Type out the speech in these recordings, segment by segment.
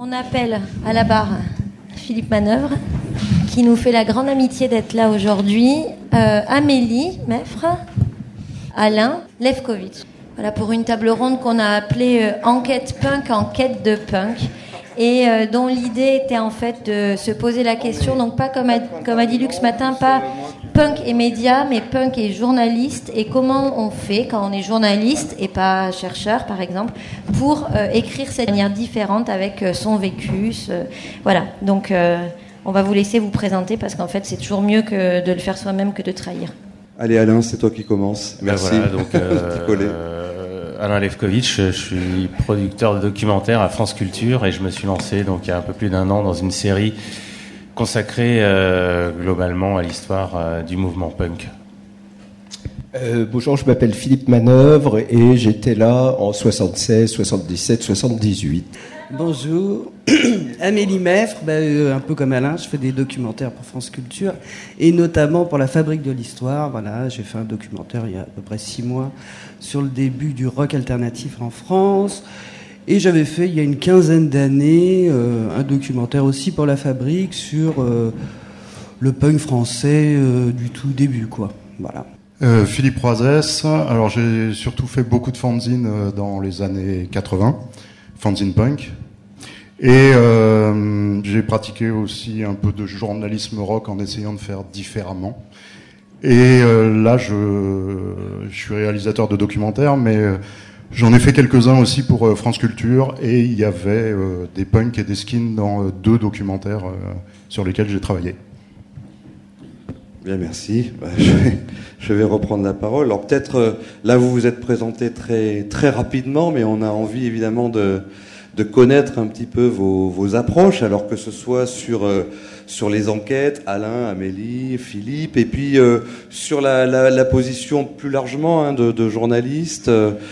On appelle à la barre Philippe Manœuvre, qui nous fait la grande amitié d'être là aujourd'hui, Amélie Meffre, Alain Lefkovitch. Voilà, pour une table ronde qu'on a appelée Enquête punk, enquête de punk, et dont l'idée était en fait de se poser la question, donc pas comme a dit Luc ce matin, pas punk et médias, mais punk et journaliste, et comment on fait quand on est journaliste et pas chercheur par exemple, pour écrire cette manière différente avec son vécu. Voilà, donc on va vous laisser vous présenter parce qu'en fait c'est toujours mieux que de le faire soi-même que de trahir. Allez Alain, c'est toi qui commence. Merci. Voilà, donc, Alain Lefkovitch, je suis producteur de documentaires à France Culture et je me suis lancé donc il y a un peu plus d'1 an dans une série consacrée globalement à l'histoire du mouvement punk. Bonjour, je m'appelle Philippe Manœuvre et j'étais là en 76, 77, 78. Bonjour, Amélie Meffre, un peu comme Alain, je fais des documentaires pour France Culture et notamment pour la Fabrique de l'Histoire. Voilà, j'ai fait un documentaire il y a à peu près 6 mois sur le début du rock alternatif en France. Et j'avais fait il y a une 15aine d'années un documentaire aussi pour la Fabrique sur le punk français du tout début, quoi. Voilà. Philippe Roisès, alors j'ai surtout fait beaucoup de fanzines dans les années 80, fanzine punk, et j'ai pratiqué aussi un peu de journalisme rock en essayant de faire différemment. Et là, je suis réalisateur de documentaires, mais j'en ai fait quelques-uns aussi pour France Culture, et il y avait des punks et des skins dans 2 documentaires sur lesquels j'ai travaillé. Bien, merci. Je vais reprendre la parole. Alors peut-être, là vous vous êtes présenté très, très rapidement, mais on a envie évidemment de connaître un petit peu vos approches, alors que ce soit sur les enquêtes, Alain, Amélie, Philippe, et puis sur la position plus largement de journaliste,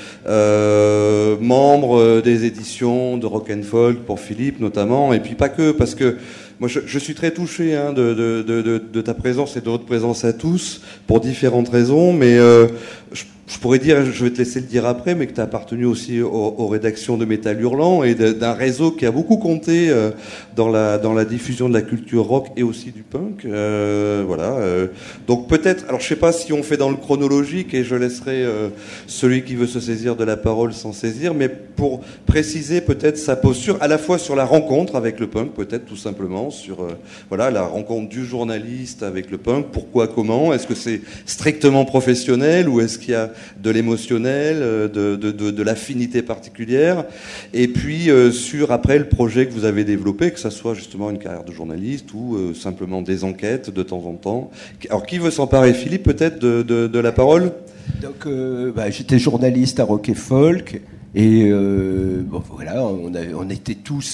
membre des éditions de Rock and Folk pour Philippe notamment, et puis pas que, parce que moi, je suis très touché de ta présence et de votre présence à tous pour différentes raisons, mais je pourrais dire, je vais te laisser le dire après, mais que tu as appartenu aussi aux rédactions de Métal Hurlant et d'un réseau qui a beaucoup compté dans la diffusion de la culture rock et aussi du punk. Voilà. Donc peut-être, alors je sais pas si on fait dans le chronologique et je laisserai celui qui veut se saisir de la parole s'en saisir, mais pour préciser peut-être sa posture à la fois sur la rencontre avec le punk, peut-être tout simplement sur voilà la rencontre du journaliste avec le punk. Pourquoi, comment? Est-ce que c'est strictement professionnel ou est-ce qu'il y a de l'émotionnel, de l'affinité particulière, et puis sur après le projet que vous avez développé, que ça soit justement une carrière de journaliste ou simplement des enquêtes de temps en temps. Alors qui veut s'emparer? Philippe, peut-être de la parole? Donc j'étais journaliste à Rock et Folk et bon, voilà, on était tous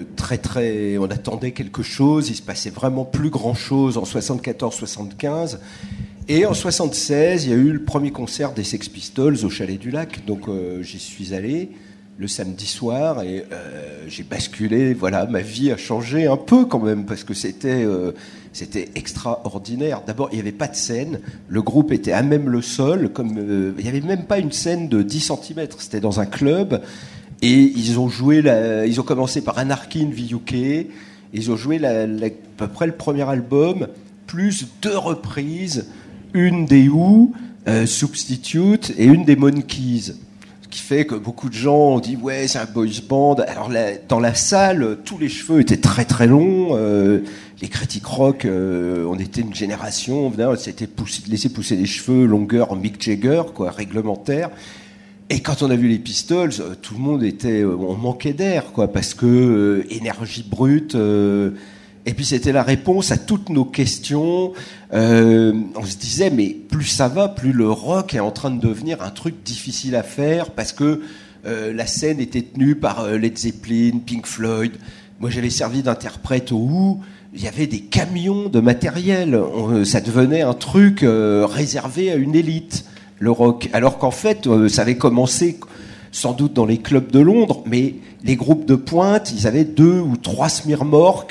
on attendait quelque chose, il se passait vraiment plus grand chose en 74-75. Et en 76, il y a eu le premier concert des Sex Pistols au Chalet du Lac. Donc j'y suis allé le samedi soir et j'ai basculé. Voilà, ma vie a changé un peu quand même parce que c'était extraordinaire. D'abord, il n'y avait pas de scène. Le groupe était à même le sol. Il n'y avait même pas une scène de 10 cm. C'était dans un club. Et ils ont commencé par Anarchy in the UK. Ils ont joué à peu près le premier album, plus 2 reprises. Une des Who, Substitute, et une des Monkeys. Ce qui fait que beaucoup de gens ont dit « Ouais, c'est un boys band ». Alors dans la salle, tous les cheveux étaient très très longs. Les critiques rock, on était une génération, on s'était laissé pousser les cheveux, longueur Mick Jagger, quoi, réglementaire. Et quand on a vu les Pistols, tout le monde on manquait d'air, quoi, parce que énergie brute... Et puis c'était la réponse à toutes nos questions. On se disait, mais plus ça va, plus le rock est en train de devenir un truc difficile à faire, parce que la scène était tenue par Led Zeppelin, Pink Floyd. Moi, j'avais servi d'interprète au Who. Il y avait des camions de matériel. Ça devenait un truc réservé à une élite, le rock. Alors qu'en fait, ça avait commencé... sans doute dans les clubs de Londres, mais les groupes de pointe, ils avaient 2 ou 3 smirmorques,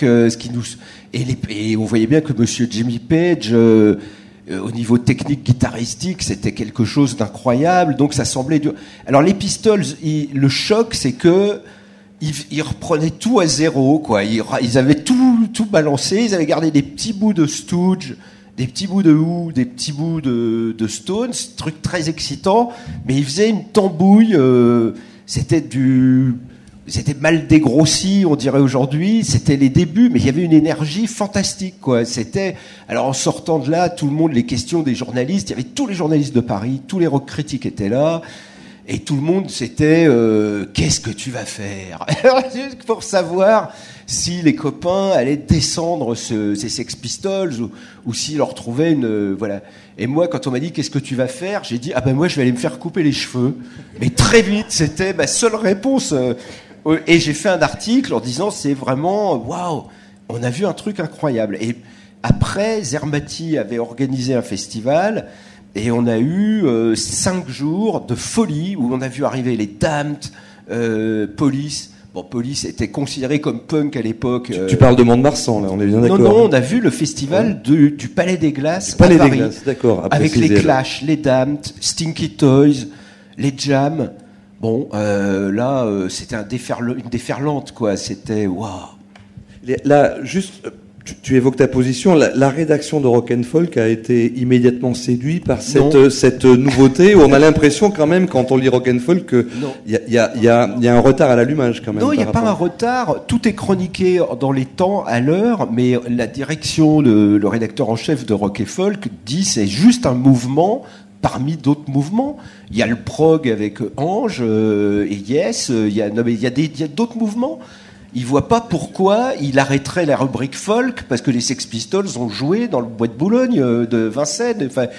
et on voyait bien que Monsieur Jimmy Page, au niveau technique guitaristique, c'était quelque chose d'incroyable, donc ça semblait dur. Alors les Pistols, le choc, c'est que ils reprenaient tout à zéro, quoi. Ils avaient tout balancé, ils avaient gardé des petits bouts de Stooges, des petits bouts de Who, des petits bouts de Stones, truc très excitant, mais ils faisaient une tambouille, c'était mal dégrossi, on dirait aujourd'hui, c'était les débuts, mais il y avait une énergie fantastique, quoi. Alors en sortant de là, tout le monde, les questions des journalistes, il y avait tous les journalistes de Paris, tous les rock critiques étaient là, et tout le monde, c'était qu'est-ce que tu vas faire pour savoir si les copains allaient descendre ces Sex Pistols ou s'ils leur trouvaient voilà. Et moi, quand on m'a dit qu'est-ce que tu vas faire, j'ai dit moi je vais aller me faire couper les cheveux. Mais très vite, c'était ma seule réponse. Et j'ai fait un article en disant c'est vraiment waouh, on a vu un truc incroyable. Et après, Zermati avait organisé un festival. Et on a eu 5 jours de folie où on a vu arriver les Damned, Police. Bon, Police était considéré comme punk à l'époque. Tu parles de Mont-de-Marsan, là, on est bien d'accord. Non, on a vu le festival du Palais des Glaces à Palais Paris. des Glaces, d'accord. Avec les Clash, les Damned, Stinky Toys, les Jam. Bon, c'était une déferlante, quoi. C'était waouh. Là, juste... Tu évoques ta position. La rédaction de Rock and Folk a été immédiatement séduite par cette nouveauté où on a l'impression quand même, quand on lit Rock and Folk, qu'il y a un retard à l'allumage quand même. Non, il n'y a pas un retard. Tout est chroniqué dans les temps, à l'heure, mais la direction, le rédacteur en chef de Rock and Folk dit c'est juste un mouvement parmi d'autres mouvements. Il y a le prog avec Ange et Yes. Il y a d'autres mouvements. Il voit pas pourquoi il arrêterait la rubrique folk parce que les Sex Pistols ont joué dans le Bois de Boulogne de Vincennes. Enfin,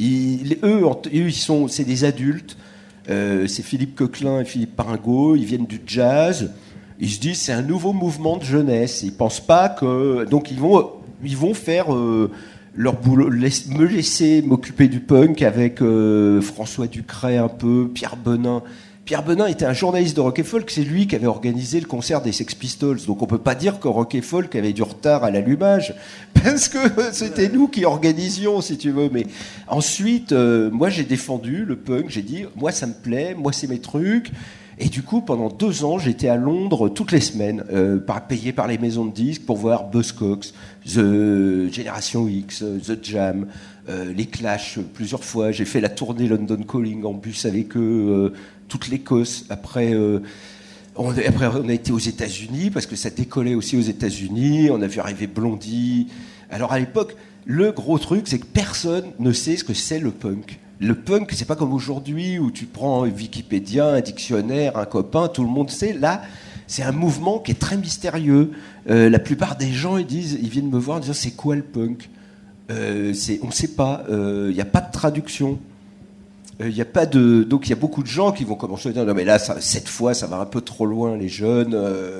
c'est des adultes. C'est Philippe Coquelin et Philippe Paringot. Ils viennent du jazz. Ils se disent c'est un nouveau mouvement de jeunesse. Ils pensent pas que donc ils vont faire leur boulot, me laisser m'occuper du punk avec François Ducret un peu, Pierre Benin. Pierre Benin était un journaliste de Rock and Folk, c'est lui qui avait organisé le concert des Sex Pistols. Donc on peut pas dire que Rock and Folk avait du retard à l'allumage, parce que c'était nous qui organisions, si tu veux. Mais ensuite, moi j'ai défendu le punk, j'ai dit, moi ça me plaît, moi c'est mes trucs. Et du coup, pendant 2 ans, j'étais à Londres toutes les semaines, payé par les maisons de disques pour voir Buzzcocks, The Generation X, The Jam, les Clash plusieurs fois. J'ai fait la tournée London Calling en bus avec eux, toute l'Écosse. Après, on a été aux États-Unis parce que ça décollait aussi aux États-Unis. On a vu arriver Blondie. Alors à l'époque, le gros truc, c'est que personne ne sait ce que c'est le punk. Le punk, c'est pas comme aujourd'hui où tu prends Wikipédia, un dictionnaire, un copain, tout le monde sait. Là, c'est un mouvement qui est très mystérieux. La plupart des gens, ils viennent me voir en disant c'est quoi le punk ? On ne sait pas. Il n'y a pas de traduction. Donc il y a beaucoup de gens qui vont commencer à dire non mais là cette fois ça va un peu trop loin les jeunes,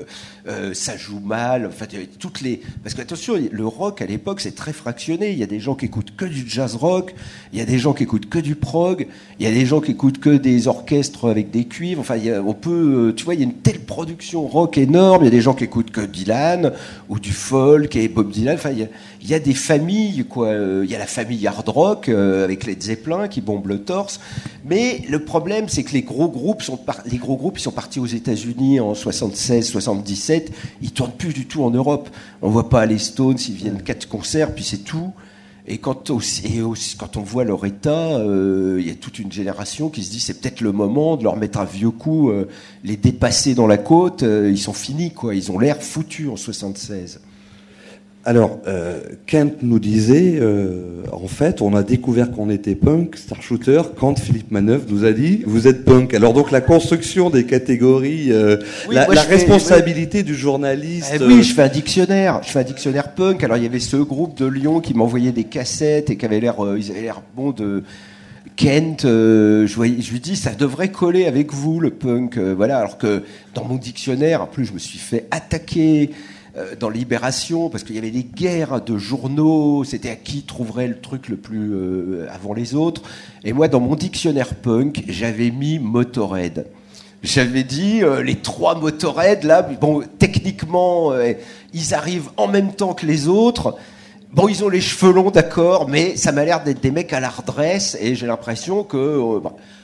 ça joue mal. Enfin parce que attention, le rock à l'époque c'est très fractionné. Il y a des gens qui écoutent que du jazz rock, il y a des gens qui écoutent que du prog, il y a des gens qui écoutent que des orchestres avec des cuivres. Enfin il y a une telle production rock énorme. Il y a des gens qui écoutent que Dylan ou du folk et Bob Dylan. Enfin il y a des familles quoi. Il y a la famille hard rock avec Led Zeppelin qui bombe le torse. Mais le problème, c'est que les gros groupes sont partis aux États-Unis en 76, 77. Ils tournent plus du tout en Europe. On voit pas les Stones, ils viennent 4 concerts, puis c'est tout. Et quand on voit leur état, il y a toute une génération qui se dit c'est peut-être le moment de leur mettre un vieux coup, les dépasser dans la côte. Ils sont finis, quoi. Ils ont l'air foutus en 76. Alors, Kent nous disait, en fait, on a découvert qu'on était punk, Star Shooter, quand Philippe Manœuvre nous a dit, vous êtes punk. Alors donc la construction des catégories, la responsabilité du journaliste. Oui, je fais un dictionnaire punk. Alors il y avait ce groupe de Lyon qui m'envoyait des cassettes et qui avaient l'air, ils avaient l'air bons de. Kent, je lui dis, ça devrait coller avec vous le punk, voilà. Alors que dans mon dictionnaire, en plus, je me suis fait attaquer. Dans Libération, parce qu'il y avait des guerres de journaux, c'était à qui trouverait le truc le plus avant les autres. Et moi, dans mon dictionnaire punk, j'avais mis Motorhead. J'avais dit, les 3 Motorhead, là, bon, techniquement, ils arrivent en même temps que les autres. Bon, ils ont les cheveux longs, d'accord, mais ça m'a l'air d'être des mecs à la redresse, et j'ai l'impression que...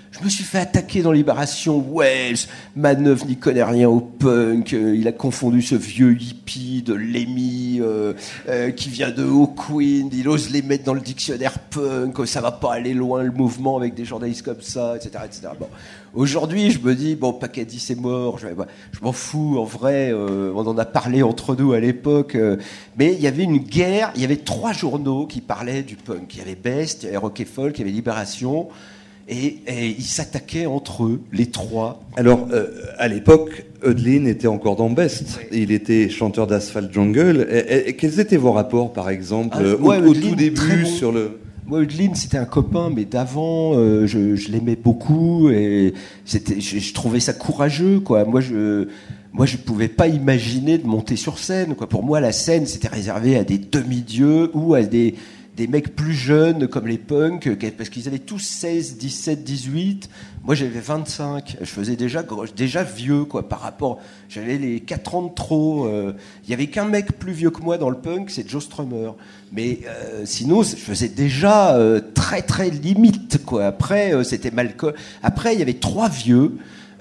Je me suis fait attaquer dans Libération. Ouais, Manœuvre n'y connaît rien au punk. Il a confondu ce vieux hippie de Lemmy qui vient de Hawkwind. Il ose les mettre dans le dictionnaire punk. Ça va pas aller loin le mouvement avec des journalistes comme ça, etc., etc. Bon. Aujourd'hui, je me dis bon, Pacadi c'est mort. Je m'en fous. En vrai, on en a parlé entre nous à l'époque. Mais il y avait une guerre. Il y avait 3 journaux qui parlaient du punk. Il y avait Best, il y avait Rock & Folk, il y avait Libération. Et ils s'attaquaient entre eux, les 3. Alors, à l'époque, Eudlin était encore dans Best. Oui. Il était chanteur d'Asphalt Jungle. Et quels étaient vos rapports, par exemple, au tout début bon. Sur le... Moi, Eudlin, c'était un copain, mais d'avant, je l'aimais beaucoup et je trouvais ça courageux, quoi. Moi, je pouvais pas imaginer de monter sur scène, quoi. Pour moi, la scène, c'était réservé à des demi-dieux ou à des mecs plus jeunes comme les punks, parce qu'ils avaient tous 16, 17, 18. Moi, j'avais 25. Je faisais déjà vieux, quoi, par rapport... J'avais les 4 ans de trop. Il y avait qu'un mec plus vieux que moi dans le punk, c'est Joe Strummer. Mais sinon, je faisais déjà très, très limite, quoi. Après, c'était Malcolm. Après, il y avait 3 vieux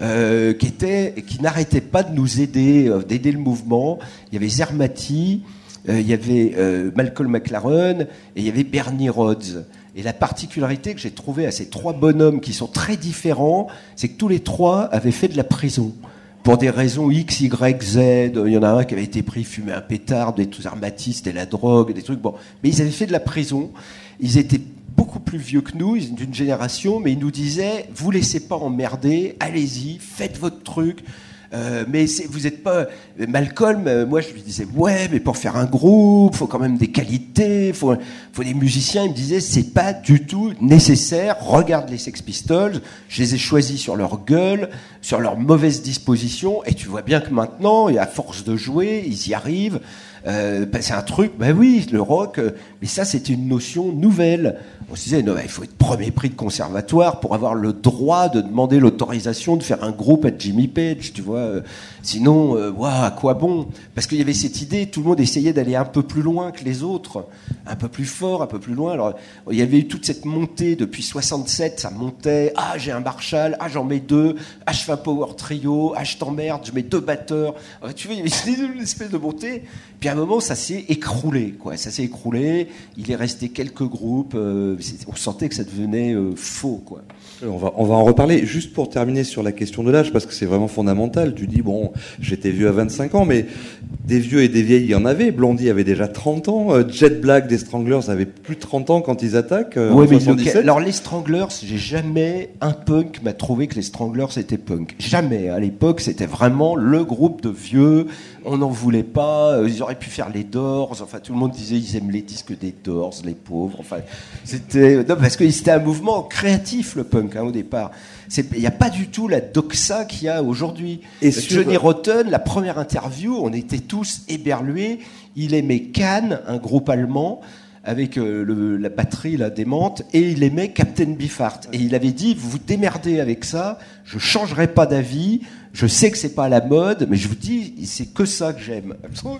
qui n'arrêtaient pas de nous aider, d'aider le mouvement. Il y avait Zermati... il y avait Malcolm McLaren et il y avait Bernie Rhodes. Et la particularité que j'ai trouvée à ces 3 bonhommes qui sont très différents, c'est que tous les 3 avaient fait de la prison. Pour des raisons X, Y, Z. Il y en a un qui avait été pris fumer un pétard, des trucs armatistes, et la drogue, des trucs. Bon. Mais ils avaient fait de la prison. Ils étaient beaucoup plus vieux que nous, ils sont d'une génération, mais ils nous disaient, vous laissez pas emmerder, allez-y, faites votre truc. Mais vous êtes pas Malcolm. Moi, je lui disais ouais, mais pour faire un groupe, faut quand même des qualités, faut des musiciens. Il me disait c'est pas du tout nécessaire. Regarde les Sex Pistols, je les ai choisis sur leur gueule, sur leur mauvaise disposition, et tu vois bien que maintenant, et à force de jouer, ils y arrivent. C'est un truc, oui, le rock, mais ça c'était une notion nouvelle. On se disait, non, il faut être premier prix de conservatoire pour avoir le droit de demander l'autorisation de faire un groupe à Jimmy Page, tu vois. Sinon, à quoi bon? Parce qu'il y avait cette idée, tout le monde essayait d'aller un peu plus loin que les autres, un peu plus fort, un peu plus loin. Alors, il y avait eu toute cette montée depuis 67, ça montait. Ah, j'ai un Marshall, ah, j'en mets 2, ah, je fais un power trio, ah, je t'emmerde, je mets 2 batteurs. Alors, tu vois, il y avait une espèce de montée. Puis à un moment, ça s'est écroulé, quoi. Ça s'est écroulé. Il est resté quelques groupes. On sentait que ça devenait faux, quoi. On va en reparler. Juste pour terminer sur la question de l'âge, parce que c'est vraiment fondamental. Tu dis, bon, j'étais vieux à 25 ans, mais des vieux et des vieilles, il y en avait. Blondie avait déjà 30 ans. Jet Black des Stranglers avait plus de 30 ans quand ils attaquent. Ouais, mais 77. Alors, les Stranglers, j'ai jamais un punk m'a trouvé que les Stranglers étaient punk. Jamais. À l'époque, c'était vraiment le groupe de vieux. On n'en voulait pas. Ils auraient pu faire les Doors. Enfin, tout le monde disait ils aiment les disques des Doors, les pauvres. Enfin, c'était non, parce que c'était un mouvement créatif, le punk, au départ. Il n'y a pas du tout la doxa qu'il y a aujourd'hui. Et Johnny Rotten, la première interview, on était tous éberlués. Il aimait Cannes, un groupe allemand, avec la batterie la démente, et il aimait Captain Beefheart. Et il avait dit, vous vous démerdez avec ça, je changerai pas d'avis, je sais que c'est pas à la mode, mais je vous dis, c'est que ça que j'aime.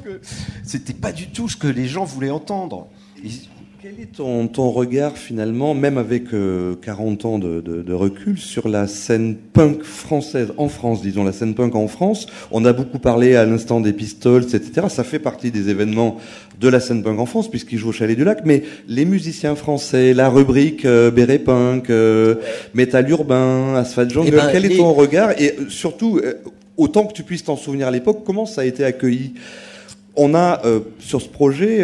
C'était pas du tout ce que les gens voulaient entendre. Quel est ton regard finalement, même avec 40 ans de recul, sur la scène punk française, en France, disons, la scène punk en France? On a beaucoup parlé à l'instant des Pistols, etc. Ça fait partie des événements de la scène punk en France, puisqu'ils jouent au Chalet du Lac, mais les musiciens français, la rubrique Béret Punk, Métal Urbain, Asphalt Jungle, quel est ton regard? Et surtout, autant que tu puisses t'en souvenir à l'époque, comment ça a été accueilli? On a, sur ce projet...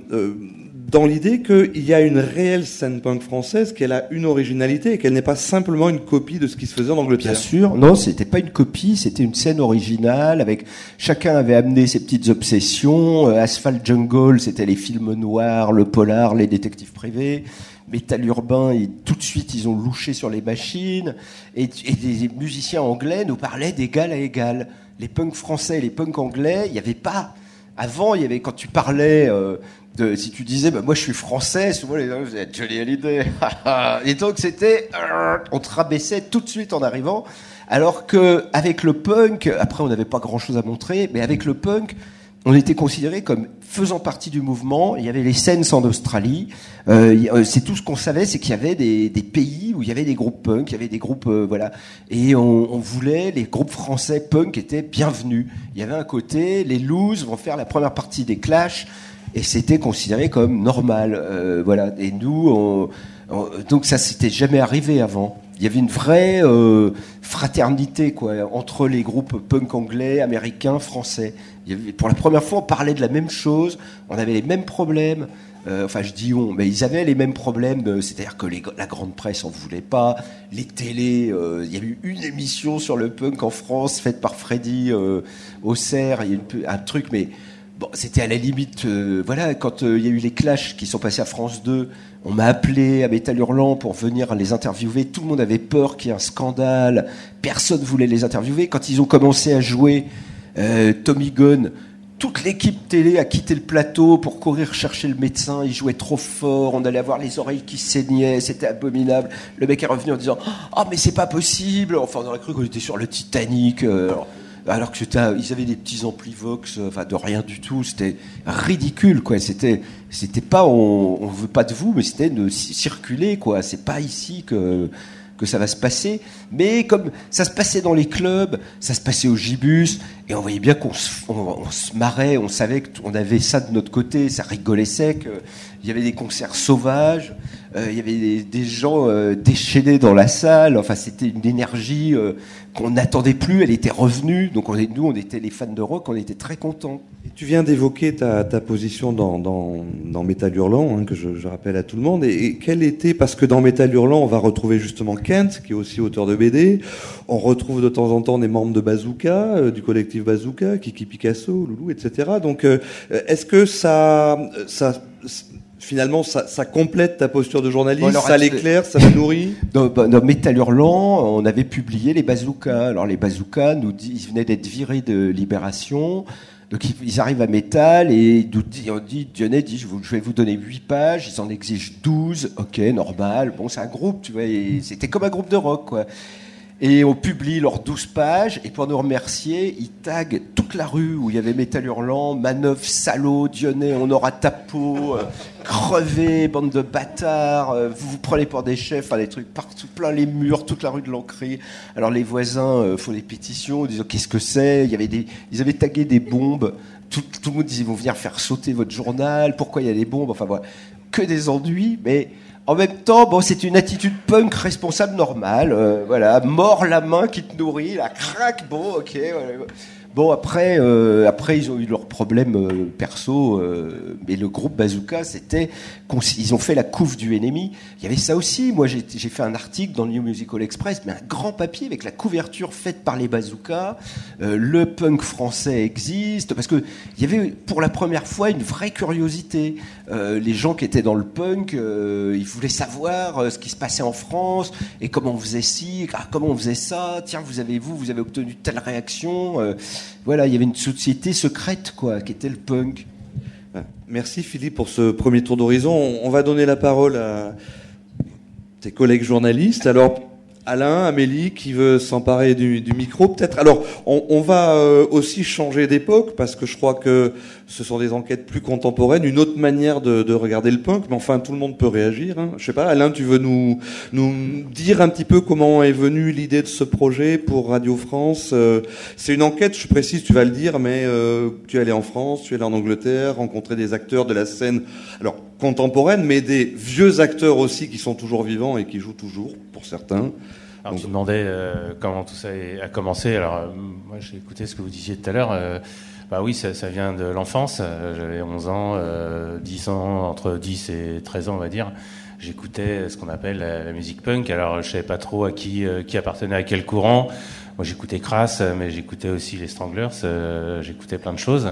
dans l'idée qu'il y a une réelle scène punk française, qu'elle a une originalité et qu'elle n'est pas simplement une copie de ce qui se faisait en Angleterre. Bien sûr, non, c'était pas une copie, c'était une scène originale, avec chacun avait amené ses petites obsessions. Asphalt Jungle, c'était les films noirs, le polar, les détectives privés. Métal Urbain, tout de suite, ils ont louché sur les machines. Et des musiciens anglais nous parlaient d'égal à égal. Les punks français et les punks anglais, il n'y avait pas... Avant, il y avait, quand tu parlais... si tu disais, moi je suis français, souvent les gens disaient Johnny Hallyday. Et donc c'était, on te rabaissait tout de suite en arrivant. Alors que avec le punk, après on n'avait pas grand chose à montrer, mais avec le punk, on était considérés comme faisant partie du mouvement. Il y avait les Sense en Australie. C'est tout ce qu'on savait, c'est qu'il y avait des pays où il y avait des groupes punk, il y avait des groupes voilà. Et on voulait, les groupes français punk étaient bienvenus. Il y avait un côté, les Loose vont faire la première partie des Clash, et c'était considéré comme normal. Voilà. Et nous, donc ça s'était jamais arrivé avant. Il y avait une vraie fraternité quoi entre les groupes punk anglais, américains, français. Pour la première fois, on parlait de la même chose, on avait les mêmes problèmes. Enfin, je dis on, mais ils avaient les mêmes problèmes. C'est-à-dire que la grande presse en voulait pas, les télés. Il y a eu une émission sur le punk en France faite par Freddy Auxerre. Il y a eu un truc, mais bon, c'était à la limite. Voilà, quand il y a eu les Clash qui sont passés à France 2. On m'a appelé à Métal Hurlant pour venir les interviewer. Tout le monde avait peur qu'il y ait un scandale. Personne voulait les interviewer. Quand ils ont commencé à jouer Tommy Gunn, toute l'équipe télé a quitté le plateau pour courir chercher le médecin. Il jouait trop fort. On allait avoir les oreilles qui saignaient. C'était abominable. Le mec est revenu en disant « Ah, mais c'est pas possible !» Enfin, on aurait cru qu'on était sur le Titanic. Alors que ils avaient des petits amplis Vox, enfin de rien du tout, c'était ridicule quoi. C'était pas on veut pas de vous, mais c'était de circuler quoi. C'est pas ici que ça va se passer. Mais comme ça se passait dans les clubs, ça se passait au Gibus, et on voyait bien qu'on se marrait, on savait qu'on avait ça de notre côté, ça rigolait sec. Il y avait des concerts sauvages, il y avait des gens déchaînés dans la salle. Enfin, c'était une énergie qu'on n'attendait plus. Elle était revenue. Donc, nous, on était les fans de rock, on était très contents. Et tu viens d'évoquer ta position dans Métal Hurlant, hein, que je rappelle à tout le monde. Et quelle était, parce que dans Métal Hurlant, on va retrouver justement Kent, qui est aussi auteur de BD. On retrouve de temps en temps des membres de Bazooka, du collectif Bazooka, Kiki Picasso, Loulou, etc. Donc, est-ce que finalement, ça complète ta posture de journaliste, alors, ça l'éclaire, ça la nourrit. Dans Métal Hurlant, on avait publié les Bazookas. Alors les Bazookas, ils venaient d'être virés de Libération. Donc ils arrivent à Métal et Dionnet dit je vais vous donner 8 pages, ils en exigent 12, ok, normal. Bon, c'est un groupe, tu vois, et c'était comme un groupe de rock, quoi. Et on publie leurs 12 pages, et pour nous remercier, ils taguent toute la rue où il y avait Métal Hurlant, Manœuvre, salaud, Dionnet, on aura ta peau, crevé, bande de bâtards, vous vous prenez pour des chefs, enfin, des trucs partout, plein les murs, toute la rue de l'Ancry. Alors les voisins font des pétitions, disant qu'est-ce que c'est, ils avaient tagué des bombes, tout le monde disait ils vont venir faire sauter votre journal, pourquoi il y a des bombes, enfin voilà, que des ennuis, mais... En même temps, bon, c'est une attitude punk responsable normale, voilà, mord la main qui te nourrit, la craque, bon, ok. Voilà. Bon, après, ils ont eu leurs problèmes perso, mais le groupe Bazooka, ils ont fait la couve du ennemi. Il y avait ça aussi. Moi, j'ai fait un article dans le New Musical Express, mais un grand papier avec la couverture faite par les Bazooka. Le punk français existe, parce que il y avait pour la première fois une vraie curiosité. Les gens qui étaient dans le punk, ils voulaient savoir ce qui se passait en France et comment on faisait ci, comment on faisait ça. Tiens, vous avez obtenu telle réaction. Voilà, il y avait une société secrète, quoi, qui était le punk. Merci Philippe pour ce premier tour d'horizon. On va donner la parole à tes collègues journalistes. Alors, Alain, Amélie, qui veut s'emparer du micro, peut-être. Alors, on va aussi changer d'époque, parce que je crois que ce sont des enquêtes plus contemporaines, une autre manière de regarder le punk, mais enfin, tout le monde peut réagir. Hein. Je sais pas, Alain, tu veux nous dire un petit peu comment est venue l'idée de ce projet pour Radio France? C'est une enquête, je précise, tu vas le dire, mais tu es allé en France, tu es allé en Angleterre, rencontrer des acteurs de la scène, alors contemporaine, mais des vieux acteurs aussi qui sont toujours vivants et qui jouent toujours, pour certains. Alors, tu demandais comment tout ça a commencé. Alors, moi, j'ai écouté ce que vous disiez tout à l'heure. Bah oui, ça vient de l'enfance. J'avais 11 ans, 10 ans, entre 10 et 13 ans, on va dire. J'écoutais ce qu'on appelle la musique punk. Alors, je savais pas trop à qui appartenait à quel courant. Moi, j'écoutais Crass, mais j'écoutais aussi les Stranglers. J'écoutais plein de choses.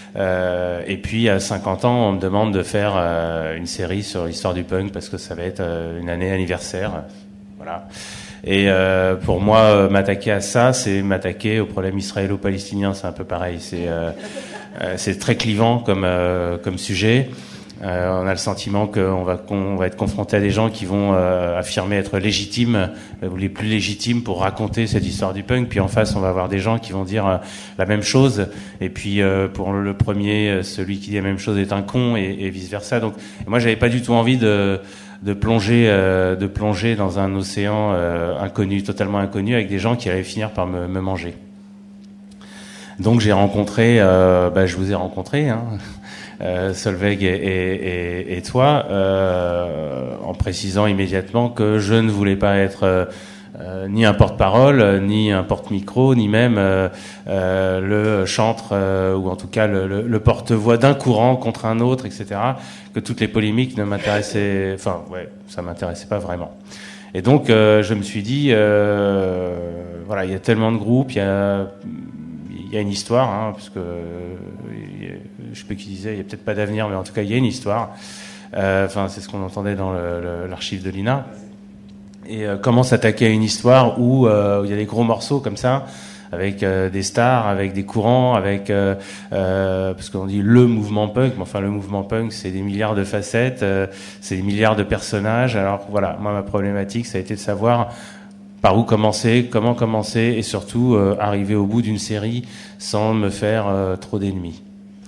Et puis, à 50 ans, on me demande de faire une série sur l'histoire du punk parce que ça va être une année anniversaire. Voilà. Et pour moi, m'attaquer à ça, c'est m'attaquer au problème israélo-palestinien. C'est un peu pareil. C'est très clivant comme sujet. On a le sentiment qu'on va être confronté à des gens qui vont affirmer être légitimes ou les plus légitimes pour raconter cette histoire du punk. Puis en face, on va avoir des gens qui vont dire la même chose. Et puis pour le premier, celui qui dit la même chose est un con et vice versa. Donc moi, j'avais pas du tout envie de plonger dans un océan inconnu, totalement inconnu, avec des gens qui allaient finir par me manger. Donc j'ai rencontré, je vous ai rencontré, hein. Solveig et toi, en précisant immédiatement que je ne voulais pas être ni un porte-parole, ni un porte-micro, ni même le chantre ou en tout cas le porte-voix d'un courant contre un autre, etc. Que toutes les polémiques ne m'intéressaient, ça m'intéressait pas vraiment. Et donc je me suis dit, il y a tellement de groupes, il y a une histoire, hein, parce que je sais pas qui disait, il y a peut-être pas d'avenir, mais en tout cas il y a une histoire. C'est ce qu'on entendait dans l'archive de l'INA. Et comment s'attaquer à une histoire où il y a des gros morceaux comme ça, avec des stars, avec des courants, avec parce qu'on dit le mouvement punk, mais enfin le mouvement punk c'est des milliards de facettes, c'est des milliards de personnages. Alors voilà, moi ma problématique ça a été de savoir par où commencer, comment commencer, et surtout arriver au bout d'une série sans me faire trop d'ennemis.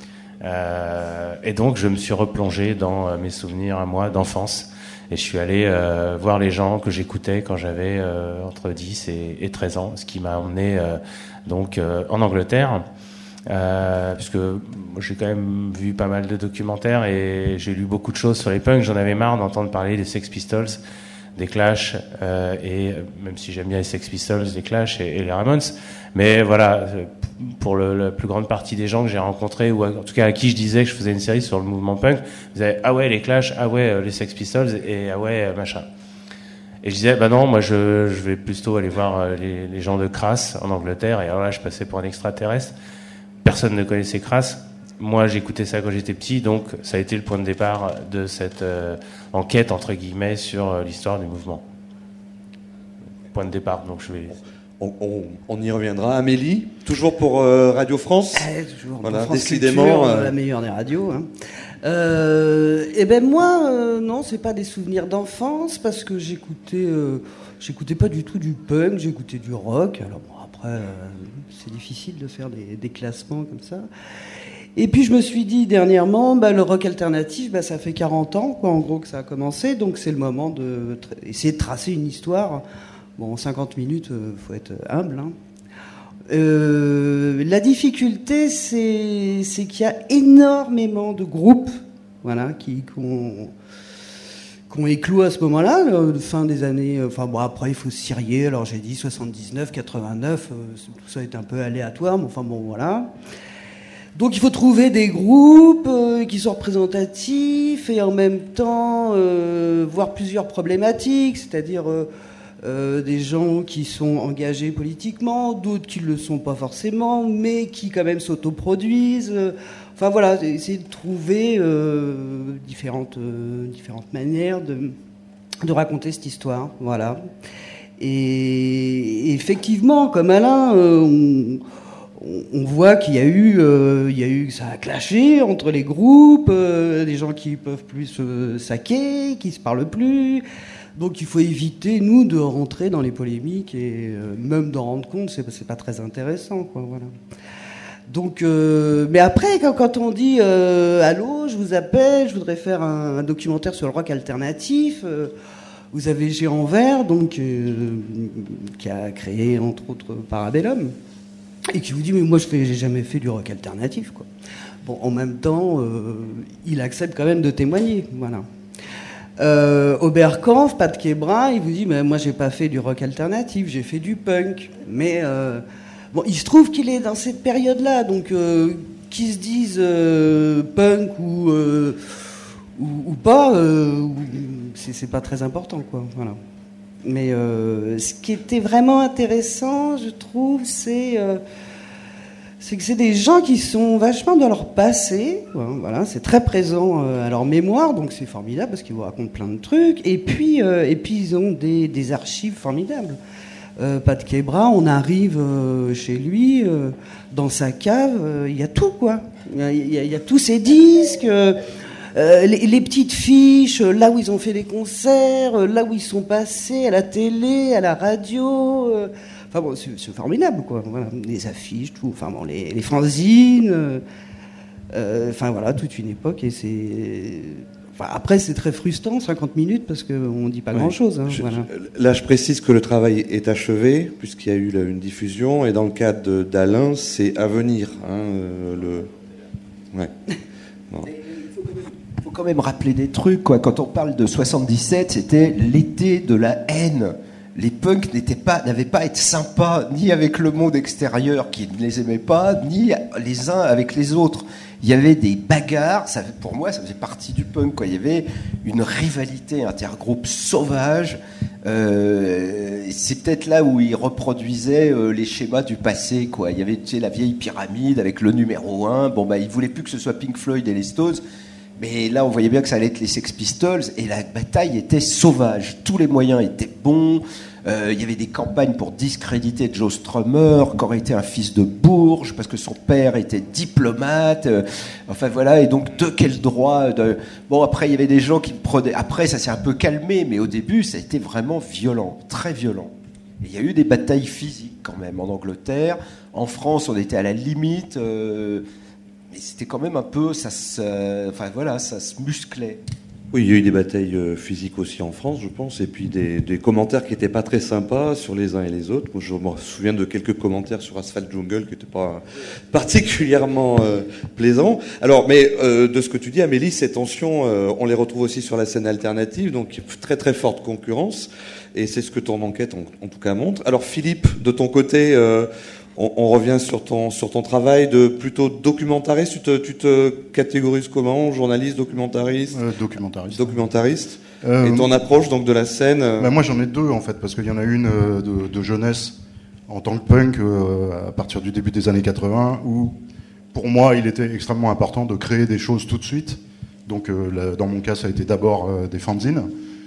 Et donc je me suis replongé dans mes souvenirs à moi d'enfance, et je suis allé voir les gens que j'écoutais quand j'avais entre 10 et 13 ans, ce qui m'a emmené en Angleterre, puisque j'ai quand même vu pas mal de documentaires et j'ai lu beaucoup de choses sur les punks. J'en avais marre d'entendre parler des Sex Pistols, des Clash, et même si j'aime bien les Sex Pistols, les Clash et les Ramones, mais voilà, pour la plus grande partie des gens que j'ai rencontrés, ou en tout cas à qui je disais que je faisais une série sur le mouvement punk, ils disaient ah ouais les Clash, ah ouais les Sex Pistols, et ah ouais machin. Et je disais bah non, moi je vais plutôt aller voir les gens de Crass en Angleterre, et alors là je passais pour un extraterrestre. Personne ne connaissait Crass. Moi, j'écoutais ça quand j'étais petit, donc ça a été le point de départ de cette enquête, entre guillemets, sur l'histoire du mouvement. Point de départ, donc je vais... On y reviendra. Amélie, toujours pour Radio France. Toujours voilà, France décidément. Culture, la meilleure des radios. Hein. Moi, non, c'est pas des souvenirs d'enfance, parce que j'écoutais pas du tout du punk, j'écoutais du rock. Alors bon, après, c'est difficile de faire des classements comme ça. Et puis je me suis dit dernièrement, le rock alternatif, ça fait 40 ans, quoi, en gros, que ça a commencé, donc c'est le moment d'essayer de tracer une histoire. Bon, en 50 minutes, faut être humble. Hein. La difficulté, c'est qu'il y a énormément de groupes, voilà, qui ont éclos à ce moment-là, fin des années. Après il faut se sérier. Alors j'ai dit 79, 89, tout ça est un peu aléatoire, mais enfin bon, voilà. Donc il faut trouver des groupes qui sont représentatifs et en même temps voir plusieurs problématiques, c'est-à-dire des gens qui sont engagés politiquement, d'autres qui ne le sont pas forcément, mais qui quand même s'autoproduisent. Enfin voilà, essayer de trouver différentes manières de raconter cette histoire. Voilà. Et effectivement, comme Alain, on voit qu'il y a eu, ça a clashé entre les groupes, des gens qui peuvent plus se saquer, qui se parlent plus. Donc il faut éviter, nous, de rentrer dans les polémiques et même d'en rendre compte, c'est pas très intéressant, quoi. Voilà. Donc, mais après, quand on dit allô, je vous appelle, je voudrais faire un documentaire sur le rock alternatif. Vous avez Géant Vert, donc qui a créé entre autres Parabellum. Et qui vous dit, mais moi, j'ai jamais fait du rock alternatif, quoi. Bon, en même temps, il accepte quand même de témoigner, voilà. Oberkampf, Pat Quebra, il vous dit, mais moi, j'ai pas fait du rock alternatif, j'ai fait du punk. Mais bon, il se trouve qu'il est dans cette période-là, donc qu'ils se disent punk ou pas, c'est pas très important, quoi. Voilà. Mais ce qui était vraiment intéressant, je trouve, c'est que c'est des gens qui sont vachement dans leur passé. Voilà, c'est très présent à leur mémoire, donc c'est formidable parce qu'ils vous racontent plein de trucs. Et puis ils ont des archives formidables. Pat Quebra, on arrive chez lui, dans sa cave, il y a tout, quoi. Il y a tous ses disques. les petites fiches, là où ils ont fait les concerts, là où ils sont passés, à la télé, à la radio. Enfin bon, c'est formidable, quoi. Voilà, les affiches, tout. Enfin bon, les fanzines. Enfin voilà, toute une époque. Et c'est. Enfin, après, c'est très frustrant, 50 minutes, parce qu'on dit pas grand-chose. Hein, voilà. Là, je précise que le travail est achevé, puisqu'il y a eu là, une diffusion, et dans le cadre d'Alain, c'est à venir. Hein, ouais. Bon. Il faut quand même rappeler des trucs, quoi. Quand on parle de 77, c'était l'été de la haine. Les punks n'avaient pas à être sympas, ni avec le monde extérieur qui ne les aimait pas, ni les uns avec les autres. Il y avait des bagarres, pour moi ça faisait partie du punk, quoi. Il y avait une rivalité intergroupe sauvage. C'est peut-être là où ils reproduisaient les schémas du passé, quoi. Il y avait, tu sais, la vieille pyramide avec le numéro 1. Bon, bah, ils voulaient plus que ce soit Pink Floyd et les Stones. Mais là, on voyait bien que ça allait être les Sex Pistols, et la bataille était sauvage. Tous les moyens étaient bons. Il y avait des campagnes pour discréditer Joe Strummer, qui aurait été un fils de Bourges, parce que son père était diplomate. Enfin voilà, et donc de quel droit Bon, après, il y avait des gens qui prenaient... Après, ça s'est un peu calmé, mais au début, ça a été vraiment violent, très violent. Et il y a eu des batailles physiques, quand même, en Angleterre. En France, on était à la limite... Mais c'était quand même un peu, ça se musclait. Oui, il y a eu des batailles physiques aussi en France, je pense, et puis des commentaires qui n'étaient pas très sympas sur les uns et les autres. Moi, je me souviens de quelques commentaires sur Asphalt Jungle qui n'étaient pas particulièrement plaisants. Alors, mais de ce que tu dis, Amélie, ces tensions, on les retrouve aussi sur la scène alternative, donc très très forte concurrence, et c'est ce que ton enquête en tout cas montre. Alors, Philippe, de ton côté... On revient sur ton travail de plutôt documentariste. Tu te catégorises comment? Journaliste, documentariste? Documentariste. Et ton approche donc de la scène Moi j'en ai deux en fait, parce qu'il y en a une de jeunesse en tant que punk à partir du début des années 80, où pour moi il était extrêmement important de créer des choses tout de suite. Donc dans mon cas ça a été d'abord des fanzines.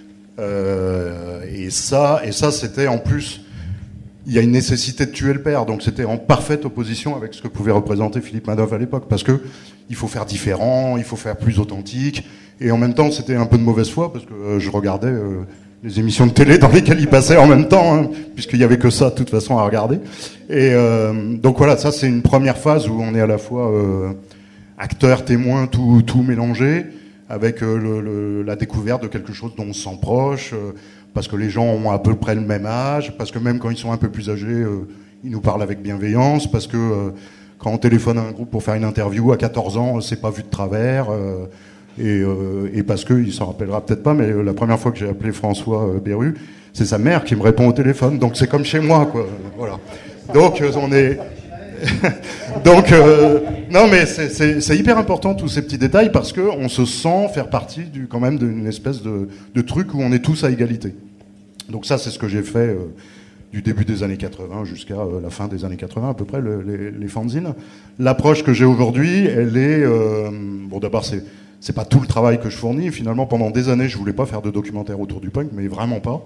Et ça c'était en plus... Il y a une nécessité de tuer le père, donc c'était en parfaite opposition avec ce que pouvait représenter Philippe Manœuvre à l'époque, parce que il faut faire différent, il faut faire plus authentique, et en même temps c'était un peu de mauvaise foi, parce que je regardais les émissions de télé dans lesquelles il passait en même temps, hein, puisqu'il y avait que ça de toute façon à regarder. Et donc voilà, ça c'est une première phase où on est à la fois acteur, témoin, tout mélangé, avec la découverte de quelque chose dont on se sent proche. Parce que les gens ont à peu près le même âge, parce que même quand ils sont un peu plus âgés, ils nous parlent avec bienveillance, parce que quand on téléphone à un groupe pour faire une interview à 14 ans, c'est pas vu de travers, et parce que, il s'en rappellera peut-être pas, mais la première fois que j'ai appelé François Berru, c'est sa mère qui me répond au téléphone, donc c'est comme chez moi, quoi. Voilà. Donc on est... Donc non, mais c'est hyper important tous ces petits détails, parce que on se sent faire partie quand même d'une espèce de truc où on est tous à égalité. Donc ça c'est ce que j'ai fait du début des années 80 jusqu'à la fin des années 80 à peu près, les fanzines. L'approche que j'ai aujourd'hui, elle est bon, d'abord c'est pas tout le travail que je fournis. Finalement pendant des années je voulais pas faire de documentaire autour du punk, mais vraiment pas.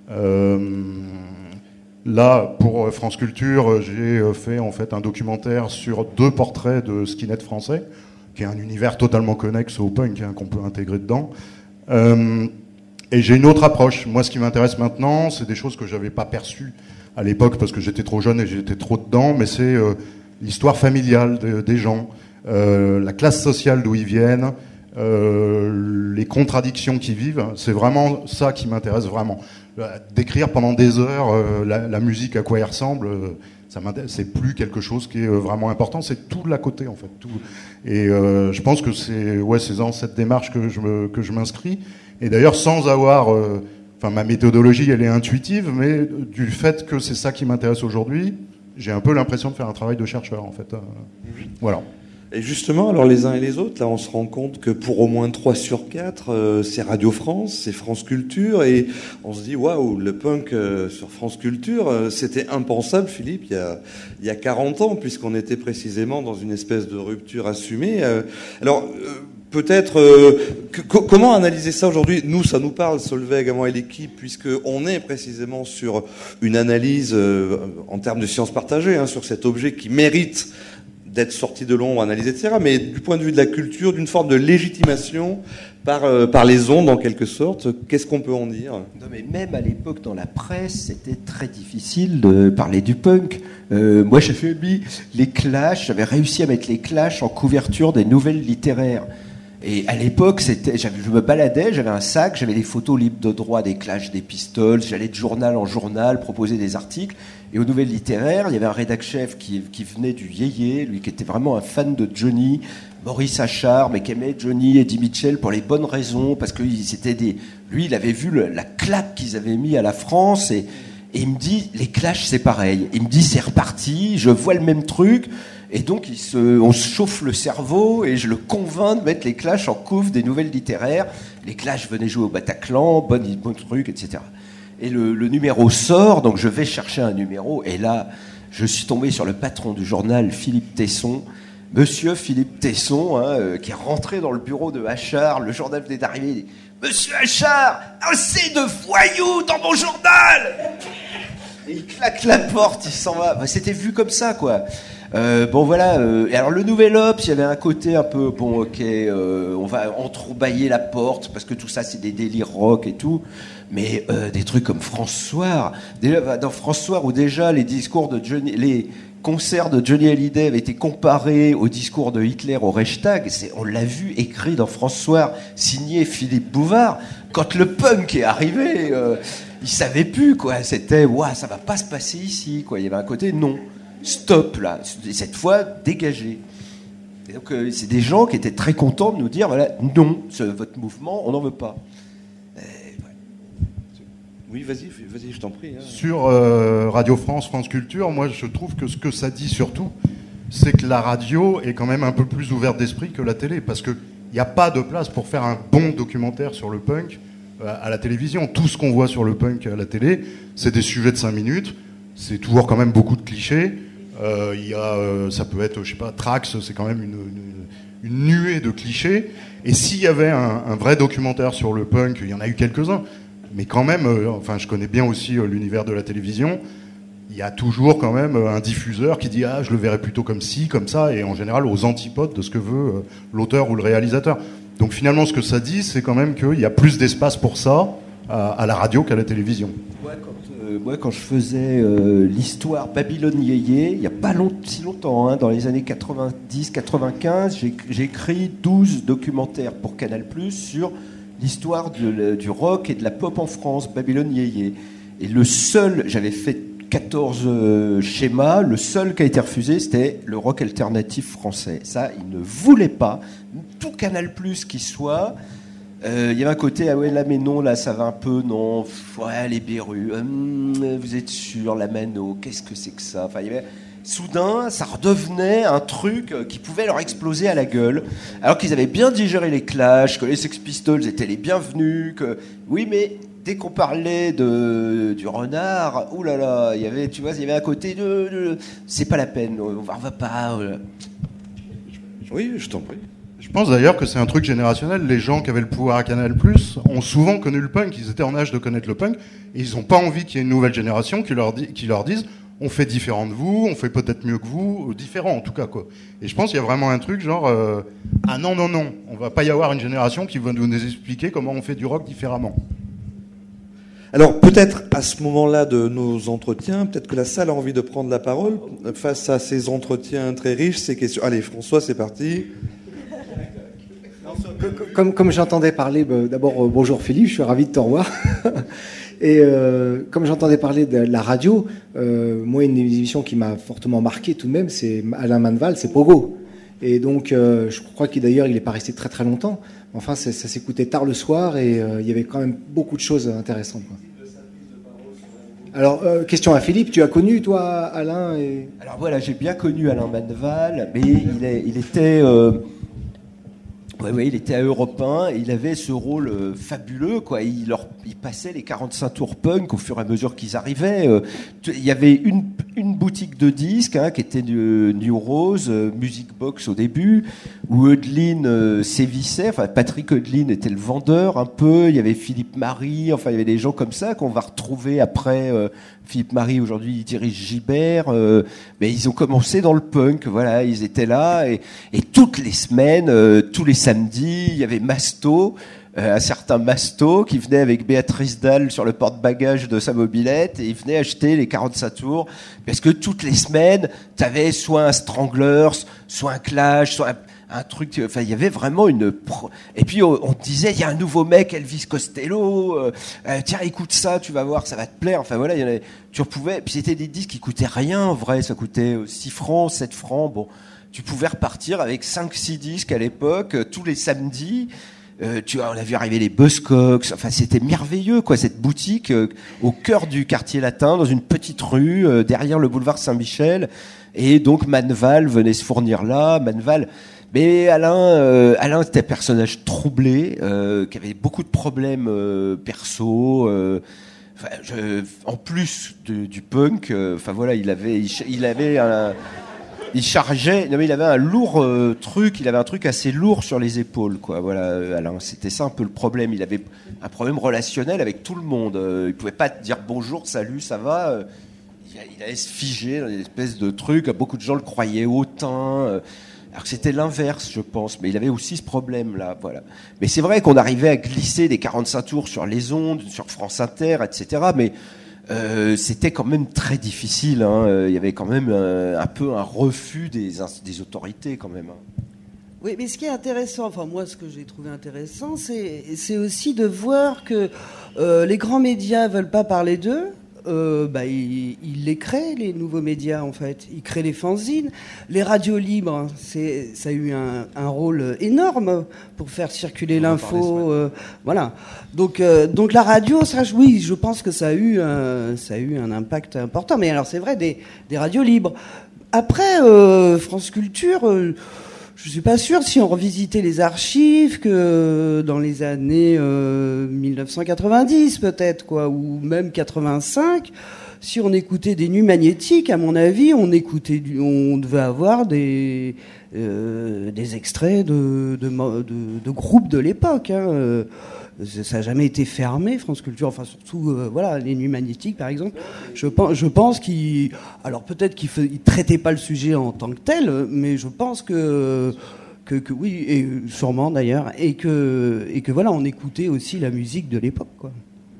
Là, pour France Culture, j'ai fait en fait un documentaire sur 2 portraits de skinheads français, qui est un univers totalement connexe au punk, hein, qu'on peut intégrer dedans. Et j'ai une autre approche. Moi, ce qui m'intéresse maintenant, c'est des choses que j'avais pas perçues à l'époque parce que j'étais trop jeune et j'étais trop dedans, mais c'est l'histoire familiale des gens, la classe sociale d'où ils viennent, les contradictions qu'ils vivent. C'est vraiment ça qui m'intéresse vraiment. D'écrire pendant des heures la musique, à quoi elle ressemble, c'est plus quelque chose qui est vraiment important, c'est tout de l'à côté en fait. Tout. Et je pense que c'est dans cette démarche que je m'inscris. Et d'ailleurs sans avoir... ma méthodologie elle est intuitive, mais du fait que c'est ça qui m'intéresse aujourd'hui, j'ai un peu l'impression de faire un travail de chercheur en fait. Voilà. Et justement, alors les uns et les autres, là, on se rend compte que pour au moins 3 sur 4, c'est Radio France, c'est France Culture, et on se dit, waouh, le punk sur France Culture, c'était impensable, Philippe, il y a 40 ans, puisqu'on était précisément dans une espèce de rupture assumée. Peut-être, comment analyser ça aujourd'hui? Nous, ça nous parle, Solveig, à moi et l'équipe, puisqu'on est précisément sur une analyse en termes de sciences partagées, hein, sur cet objet qui mérite d'être sorti de l'ombre, analysé, etc., mais du point de vue de la culture, d'une forme de légitimation par les ondes, en quelque sorte. Qu'est-ce qu'on peut en dire ? Non, mais même à l'époque, dans la presse, c'était très difficile de parler du punk. Moi, j'avais mis les Clash, j'avais réussi à mettre les Clash en couverture des nouvelles littéraires. Et à l'époque, je me baladais, j'avais un sac, j'avais des photos libres de droit des Clash, des Pistols, j'allais de journal en journal proposer des articles. Et aux nouvelles littéraires, il y avait un rédac-chef qui venait du Yéyé, lui qui était vraiment un fan de Johnny, Maurice Achard, mais qui aimait Johnny et Eddie Mitchell pour les bonnes raisons, parce que lui, il avait vu la claque qu'ils avaient mis à la France, et il me dit, les Clash, c'est pareil. Il me dit, c'est reparti, je vois le même truc, et donc on se chauffe le cerveau, et je le convainc de mettre les Clash en couve des nouvelles littéraires. Les Clash venaient jouer au Bataclan, bon truc, etc. Et le numéro sort, donc je vais chercher un numéro, et là, je suis tombé sur le patron du journal, Philippe Tesson, Monsieur Philippe Tesson, qui est rentré dans le bureau de Achard, le journal venait d'arriver, il dit « Monsieur Achard, assez de voyous dans mon journal !» Et il claque la porte, il s'en va. C'était vu comme ça, quoi. Bon, voilà. Et alors, le Nouvel Obs, il y avait un côté un peu, bon, ok, on va entrebâiller la porte, parce que tout ça, c'est des délires rock et tout. Mais des trucs comme François, dans François, où déjà les discours de Johnny, les concerts de Johnny Hallyday avaient été comparés au discours de Hitler au Reichstag. On l'a vu écrit dans François, signé Philippe Bouvard. Quand le punk est arrivé, il savait plus, quoi. C'était, ouah, ça va pas se passer ici, quoi. Il y avait un côté non, stop là, cette fois dégagé. Et donc c'est des gens qui étaient très contents de nous dire, voilà, non, votre mouvement, on n'en veut pas. Oui, vas-y, je t'en prie. Hein. Sur Radio France, France Culture, moi je trouve que ce que ça dit surtout, c'est que la radio est quand même un peu plus ouverte d'esprit que la télé, parce qu'il n'y a pas de place pour faire un bon documentaire sur le punk à la télévision. Tout ce qu'on voit sur le punk à la télé, c'est des sujets de 5 minutes, c'est toujours quand même beaucoup de clichés. Ça peut être, je sais pas, Trax, c'est quand même une nuée de clichés. Et s'il y avait un vrai documentaire sur le punk, il y en a eu quelques-uns, mais quand même, je connais bien aussi l'univers de la télévision. Il y a toujours quand même un diffuseur qui dit « Ah, je le verrais plutôt comme ci, comme ça », et en général aux antipodes de ce que veut l'auteur ou le réalisateur. Donc finalement, ce que ça dit, c'est quand même qu'il y a plus d'espace pour ça à la radio qu'à la télévision. Moi, quand je faisais l'histoire Babylone Yéyé, il n'y a pas si longtemps, dans les années 90-95, j'ai écrit 12 documentaires pour Canal+, sur l'histoire du rock et de la pop en France, Babylone Yéyé. Et j'avais fait 14 schémas, le seul qui a été refusé, c'était le rock alternatif français. Ça, ils ne voulaient pas. Tout Canal+, qui soit... Il y avait un côté, ah ouais, là, mais non, là, ça va un peu, non, ouais, les Berus, vous êtes sûr, la Mano, qu'est-ce que c'est que ça? Enfin, il y avait... Soudain, ça redevenait un truc qui pouvait leur exploser à la gueule, alors qu'ils avaient bien digéré les Clash, que les Sex Pistols étaient les bienvenus, que... Oui, mais dès qu'on parlait du renard, oulala, il y avait un côté de c'est pas la peine, on va pas... Oui, je t'en prie. Je pense d'ailleurs que c'est un truc générationnel. Les gens qui avaient le pouvoir à Canal+, ont souvent connu le punk, ils étaient en âge de connaître le punk, et ils n'ont pas envie qu'il y ait une nouvelle génération qui leur dise on fait différent de vous, on fait peut-être mieux que vous, différent en tout cas, quoi. Et je pense qu'il y a vraiment un truc genre ah non, on va pas y avoir une génération qui va nous expliquer comment on fait du rock différemment. Alors peut-être à ce moment-là de nos entretiens, peut-être que la salle a envie de prendre la parole face à ces entretiens très riches, ces questions. Allez, François, c'est parti. Comme j'entendais parler, d'abord bonjour Philippe, je suis ravi de te revoir. Et comme j'entendais parler de la radio, moi une émission qui m'a fortement marqué tout de même, c'est Alain Manval, c'est Pogo. Et donc je crois qu'il d'ailleurs il n'est pas resté très très longtemps. Enfin ça s'écoutait tard le soir et il y avait quand même beaucoup de choses intéressantes, quoi. Alors question à Philippe, tu as connu toi Alain et... Alors voilà, j'ai bien connu Alain Manval, mais il était Ouais, il était à Europe 1 et il avait ce rôle fabuleux, quoi. Il passait les 45 tours punk au fur et à mesure qu'ils arrivaient. Il y avait une boutique de disques qui était New Rose, Music Box au début, où Eudeline sévissait. Enfin, Patrick Eudeline était le vendeur un peu. Il y avait Philippe Marie. Enfin, il y avait des gens comme ça qu'on va retrouver après. Philippe Marie, aujourd'hui, il dirige Gibert. Mais ils ont commencé dans le punk. Voilà, ils étaient là et toutes les semaines, tous les samedi, il y avait Masto, un certain Masto qui venait avec Béatrice Dalle sur le porte-bagages de sa mobilette et il venait acheter les 45 tours parce que toutes les semaines, t'avais soit un Stranglers, soit un Clash, soit un truc, enfin il y avait vraiment et puis on te disait il y a un nouveau mec, Elvis Costello, tiens écoute ça, tu vas voir, ça va te plaire. Enfin voilà, tu pouvais, puis c'était des disques qui coûtaient rien en vrai, ça coûtait 6 francs, 7 francs, bon. Tu pouvais repartir avec 5-6 disques à l'époque, tous les samedis. On a vu arriver les Buzzcocks. Enfin, c'était merveilleux, quoi, cette boutique au cœur du quartier latin, dans une petite rue, derrière le boulevard Saint-Michel. Et donc, Manval venait se fournir là. Manval. Mais Alain était un personnage troublé, qui avait beaucoup de problèmes perso. En plus du punk, enfin voilà, il avait un... Il chargeait, non mais il avait un lourd truc, il avait un truc assez lourd sur les épaules, quoi. Voilà, Alain, c'était ça un peu le problème. Il avait un problème relationnel avec tout le monde. Il pouvait pas te dire bonjour, salut, ça va. Il allait se figer dans une espèce de truc. Beaucoup de gens le croyaient hautain. Alors que c'était l'inverse, je pense. Mais il avait aussi ce problème-là, voilà. Mais c'est vrai qu'on arrivait à glisser des 45 tours sur les ondes, sur France Inter, etc. Mais c'était quand même très difficile. Il y avait quand même un peu un refus des autorités, quand même. Oui, mais ce qui est intéressant, enfin moi, ce que j'ai trouvé intéressant, c'est aussi de voir que les grands médias veulent pas parler d'eux. Ils les créent, les nouveaux médias, en fait. Ils créent les fanzines. Les radios libres, ça a eu un rôle énorme pour faire circuler l'info. Voilà. Donc la radio, ça, oui, je pense que ça a eu un impact important. Mais alors, c'est vrai, des radios libres. Après, France Culture... je suis pas sûr si on revisitait les archives que dans les années 1990 peut-être, quoi, ou même 85, si on écoutait des Nuits Magnétiques, à mon avis, on devait avoir des extraits de groupes de l'époque. Ça n'a jamais été fermé, France Culture, enfin surtout voilà, les Nuits Magnétiques par exemple. Je pense qu'il, alors peut-être qu'il traitait pas le sujet en tant que tel, mais je pense que oui, et sûrement d'ailleurs, et que voilà, on écoutait aussi la musique de l'époque, quoi.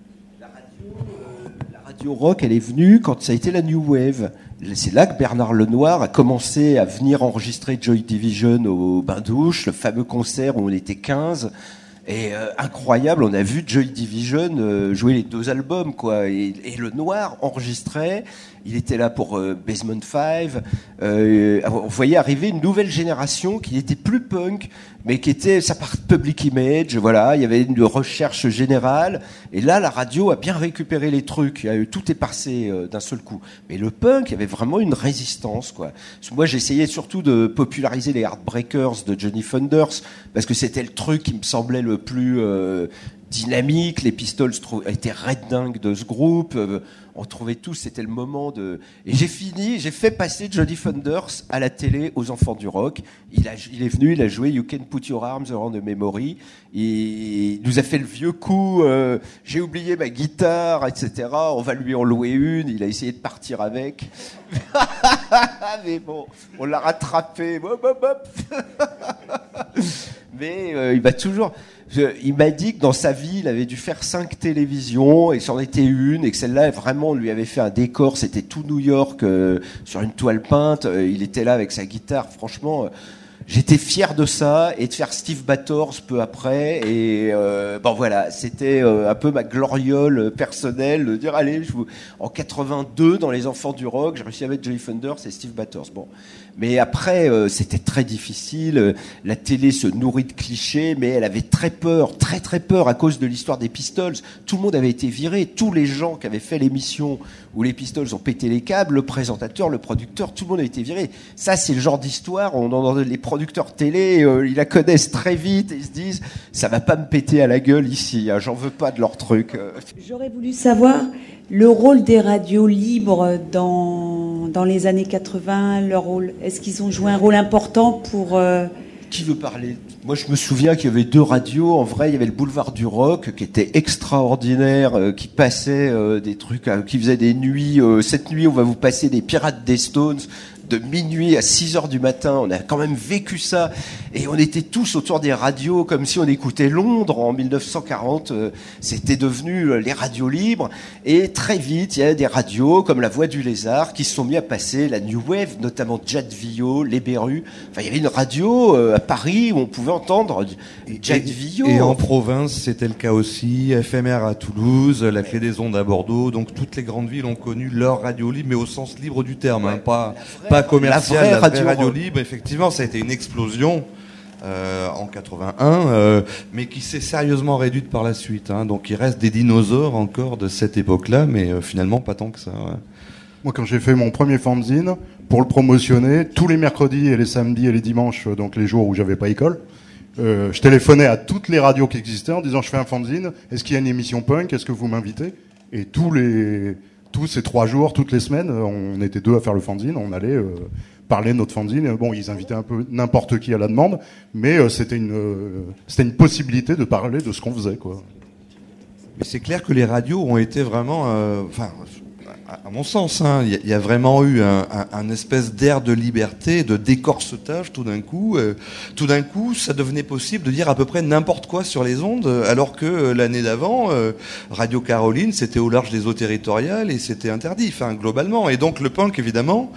La radio rock, elle est venue quand ça a été la New Wave. C'est là que Bernard Lenoir a commencé à venir enregistrer Joy Division au bain-douche, le fameux concert où on était 15. Et incroyable, on a vu Joy Division jouer les 2 albums, quoi. Et le Noir enregistrait, il était là pour Basement 5. On voyait arriver une nouvelle génération qui n'était plus punk, mais qui était sa part Public Image. Voilà, il y avait une recherche générale. Et là, la radio a bien récupéré les trucs. Tout est passé d'un seul coup. Mais le punk, il y avait vraiment une résistance, quoi. Moi, j'essayais surtout de populariser les Heartbreakers de Johnny Thunders, parce que c'était le truc qui me semblait le plus dynamique. Les Pistols étaient red dingues de ce groupe. On trouvait tous, c'était le moment de... Et j'ai fait passer Johnny Thunders à la télé aux enfants du rock. Il est venu, il a joué You Can Put Your Arms Around the Memory. Il nous a fait le vieux coup, j'ai oublié ma guitare, etc. On va lui en louer une. Il a essayé de partir avec. Mais bon, on l'a rattrapé. Mais il va toujours... Il m'a dit que dans sa vie, il avait dû faire 5 télévisions et que c'en était une, et que celle-là, vraiment, on lui avait fait un décor. C'était tout New York sur une toile peinte. Il était là avec sa guitare. Franchement, j'étais fier de ça, et de faire Steve Battors peu après. Et bon voilà, c'était un peu ma gloriole personnelle de dire allez, en 82 dans Les Enfants du Rock, j'ai réussi à mettre Johnny Thunders et Steve Battors. Bon, Mais après, c'était très difficile. La télé se nourrit de clichés, mais elle avait très peur, très très peur à cause de l'histoire des Pistols. Tout le monde avait été viré. Tous les gens qui avaient fait l'émission où les Pistols ont pété les câbles, le présentateur, le producteur, tout le monde a été viré. Ça, c'est le genre d'histoire. Les producteurs télé, ils la connaissent très vite et ils se disent, ça va pas me péter à la gueule ici. Hein, j'en veux pas de leur truc. J'aurais voulu savoir le rôle des radios libres dans les années 80, leur rôle. Est-ce qu'ils ont joué un rôle important pour... Qui veut parler ? Moi, je me souviens qu'il y avait 2 radios. En vrai, il y avait le Boulevard du Rock, qui était extraordinaire, qui passait des trucs, qui faisait des nuits. Cette nuit, on va vous passer des Pirates des Stones. De minuit à 6h du matin, on a quand même vécu ça, et on était tous autour des radios comme si on écoutait Londres en 1940. C'était devenu les radios libres, et très vite, il y a des radios comme La Voix du Lézard qui se sont mis à passer la New Wave, notamment Jad Villot, Les Berus. Enfin, il y avait une radio à Paris où on pouvait entendre Jad Villot. Et en province, c'était le cas aussi. FMR à Toulouse, La Clé des Ondes à Bordeaux. Donc toutes les grandes villes ont connu leur radio libre, mais au sens libre du terme, ouais. Pas commercial, la vraie radio libre. Effectivement, ça a été une explosion en 81, mais qui s'est sérieusement réduite par la suite. Hein. Donc il reste des dinosaures encore de cette époque-là, mais finalement pas tant que ça. Ouais. Moi, quand j'ai fait mon premier fanzine, pour le promotionner, tous les mercredis et les samedis et les dimanches, donc les jours où j'avais pas école, je téléphonais à toutes les radios qui existaient en disant, je fais un fanzine, est-ce qu'il y a une émission punk, est-ce que vous m'invitez ? Et tous ces 3 jours, toutes les semaines, on était 2 à faire le fanzine, on allait parler de notre fanzine. Bon, ils invitaient un peu n'importe qui à la demande, mais c'était une possibilité de parler de ce qu'on faisait, quoi. Mais c'est clair que les radios ont été vraiment, à mon sens, hein, il y a vraiment eu un espèce d'air de liberté, de décorsetage tout d'un coup. Tout d'un coup, ça devenait possible de dire à peu près n'importe quoi sur les ondes, alors que l'année d'avant, Radio Caroline, c'était au large des eaux territoriales et c'était interdit, enfin globalement. Et donc le punk, évidemment,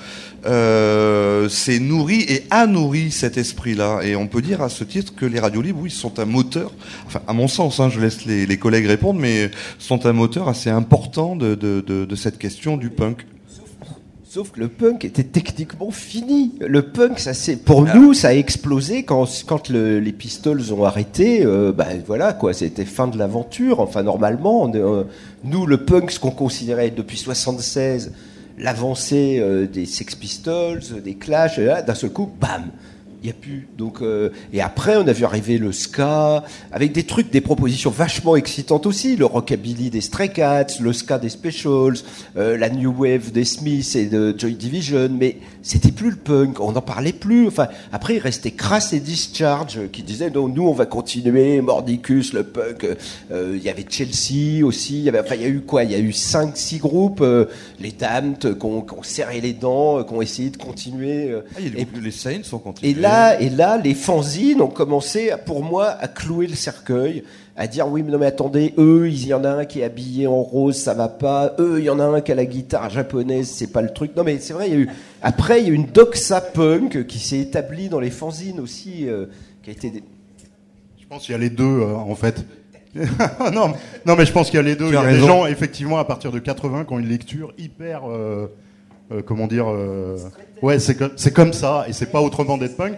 s'est nourri et a nourri cet esprit-là. Et on peut dire à ce titre que les radios libres, oui, sont un moteur, enfin à mon sens, hein, je laisse les collègues répondre, mais sont un moteur assez important de cette question du punk. Sauf que le punk était techniquement fini. Le punk, pour nous, ça a explosé quand les Pistols ont arrêté. Voilà, quoi, c'était fin de l'aventure. Enfin, normalement, nous, le punk, ce qu'on considérait depuis 76, l'avancée des Sex Pistols, des Clash, d'un seul coup, bam, il n'y a plus. Donc, et après, on a vu arriver le ska, avec des propositions vachement excitantes aussi. Le rockabilly des Stray Cats, le ska des Specials, la new wave des Smiths et de Joy Division. Mais c'était plus le punk, on n'en parlait plus. Enfin, après, il restait Crass et Discharge qui disaient non, nous, on va continuer. Mordicus, le punk. Il y avait Chelsea aussi. Il y a eu quoi ? Il y a eu 5-6 groupes. Les Damned qui ont serré les dents, qui ont essayé de continuer. Les Saints sont continués. Et là, les fanzines ont commencé, pour moi, à clouer le cercueil, à dire oui, mais non, mais attendez, il y en a un qui est habillé en rose, ça va pas. Il y en a un qui a la guitare japonaise, c'est pas le truc. Non, mais c'est vrai, il y a eu une doxa punk qui s'est établie dans les fanzines aussi, qui a été. Je pense qu'il y a les deux, en fait. non, mais je pense qu'il y a les deux. Il y a des gens, effectivement, à partir de 80, qui ont une lecture hyper. Comment dire ouais, c'est comme ça, et c'est pas autrement d'être punk.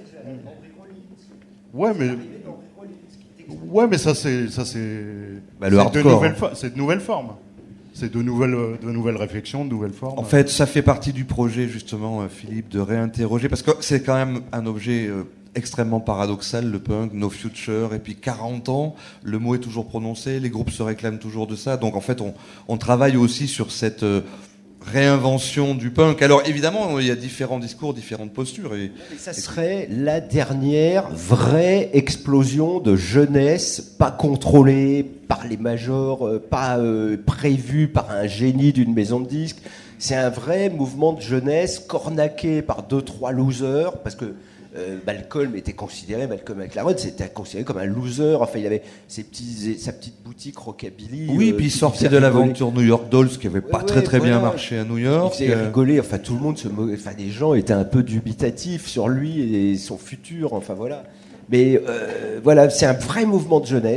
Ouais, mais ça c'est le hardcore. C'est de nouvelles formes. C'est de nouvelles réflexions, de nouvelles formes. En fait, ça fait partie du projet, justement, Philippe, de réinterroger, parce que c'est quand même un objet extrêmement paradoxal, le punk, No Future, et puis 40 ans, le mot est toujours prononcé, les groupes se réclament toujours de ça, donc en fait, on travaille aussi sur cette réinvention du punk. Alors évidemment, il y a différents discours, différentes postures. Et ça serait la dernière vraie explosion de jeunesse, pas contrôlée par les majors, pas prévue par un génie d'une maison de disques. C'est un vrai mouvement de jeunesse cornaqué par 2-3 losers, parce que Malcolm McLaren c'était considéré comme un loser. Enfin, il avait sa petite boutique rockabilly. Oui, puis il sortait de l'aventure New York Dolls qui avait pas très bien marché à New York. Il faisait rigoler. Enfin, tout le monde les gens étaient un peu dubitatifs sur lui et son futur. Enfin voilà. Mais voilà, c'est un vrai mouvement de jeunesse.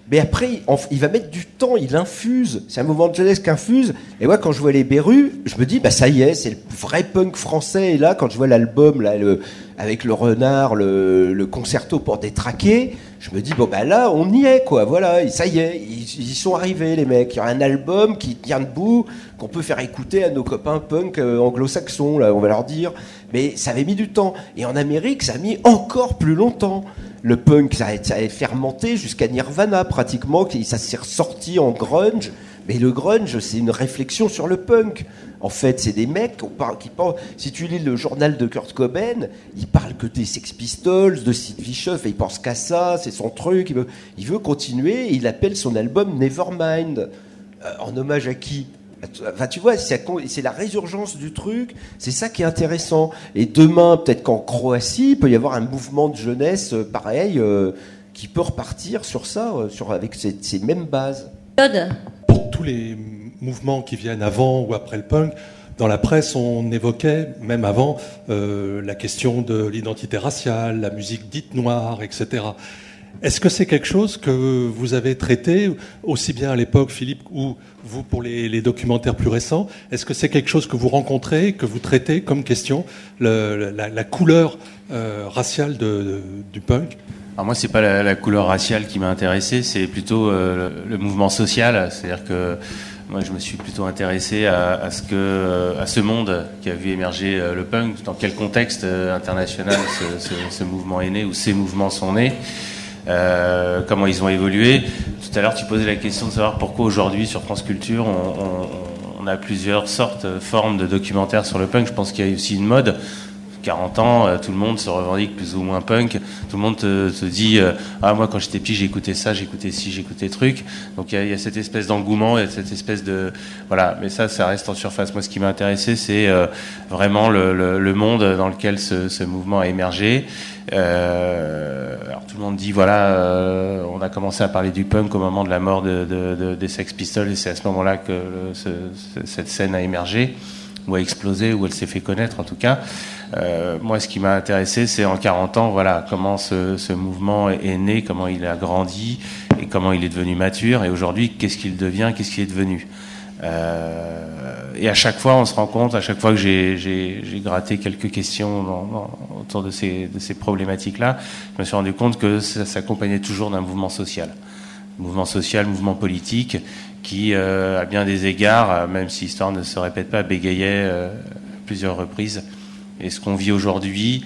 Mais après, il va mettre du temps, il infuse. C'est un mouvement de jeunesse qui infuse. Et moi, quand je vois les Berus, je me dis, bah ça y est, c'est le vrai punk français. Et là, quand je vois l'album là, avec le renard, le concerto pour détraquer, je me dis, bon bah là, on y est, quoi. Voilà, et ça y est, ils y sont arrivés, les mecs. Il y a un album qui tient debout, qu'on peut faire écouter à nos copains punk anglo-saxons, là, on va leur dire. Mais ça avait mis du temps. Et en Amérique, ça a mis encore plus longtemps. Le punk, ça a fermenté jusqu'à Nirvana, pratiquement. Ça s'est ressorti en grunge. Mais le grunge, c'est une réflexion sur le punk. En fait, c'est des mecs qui parlent. Si tu lis le journal de Kurt Cobain, il parle que des Sex Pistols, de Sid Vicious. Il pense qu'à ça, c'est son truc. Il veut continuer. Et il appelle son album Nevermind. En hommage à qui ? Enfin, tu vois, c'est la résurgence du truc, c'est ça qui est intéressant. Et demain, peut-être qu'en Croatie, il peut y avoir un mouvement de jeunesse pareil qui peut repartir sur ça, avec ces mêmes bases. Pour tous les mouvements qui viennent avant ou après le punk, dans la presse, on évoquait, même avant, la question de l'identité raciale, la musique dite noire, etc. Est-ce que c'est quelque chose que vous avez traité, aussi bien à l'époque, Philippe, ou vous pour les documentaires plus récents? Est-ce que c'est quelque chose que vous rencontrez, que vous traitez comme question, la couleur raciale du punk? Alors moi, c'est pas la couleur raciale qui m'a intéressé, c'est plutôt le mouvement social. C'est-à-dire que moi, je me suis plutôt intéressé à ce monde qui a vu émerger le punk. Dans quel contexte international ce mouvement est né, ou ces mouvements sont nés. Comment ils ont évolué. Tout à l'heure, tu posais la question de savoir pourquoi aujourd'hui, sur France Culture, on a plusieurs formes de documentaires sur le punk. Je pense qu'il y a aussi une mode. 40 ans, tout le monde se revendique plus ou moins punk. Tout le monde te dit moi quand j'étais petit j'écoutais ça, j'écoutais ci, j'écoutais truc. Donc il y a cette espèce d'engouement, il y a cette espèce de voilà. Mais ça reste en surface. Moi, ce qui m'a intéressé, c'est vraiment le monde dans lequel ce mouvement a émergé. Alors tout le monde dit on a commencé à parler du punk au moment de la mort des Sex Pistols, et c'est à ce moment-là que cette scène a émergé, ou a explosé, ou elle s'est fait connaître en tout cas. Moi, ce qui m'a intéressé, c'est en 40 ans, comment ce mouvement est né, comment il a grandi, et comment il est devenu mature, et aujourd'hui, qu'est-ce qu'il devient, qu'est-ce qu'il est devenu. Et à chaque fois, on se rend compte, à chaque fois que j'ai gratté quelques questions autour de ces problématiques-là, je me suis rendu compte que ça s'accompagnait toujours d'un mouvement social. Mouvement politique, qui, à bien des égards, même si l'histoire ne se répète pas, bégayait à plusieurs reprises. Et ce qu'on vit aujourd'hui,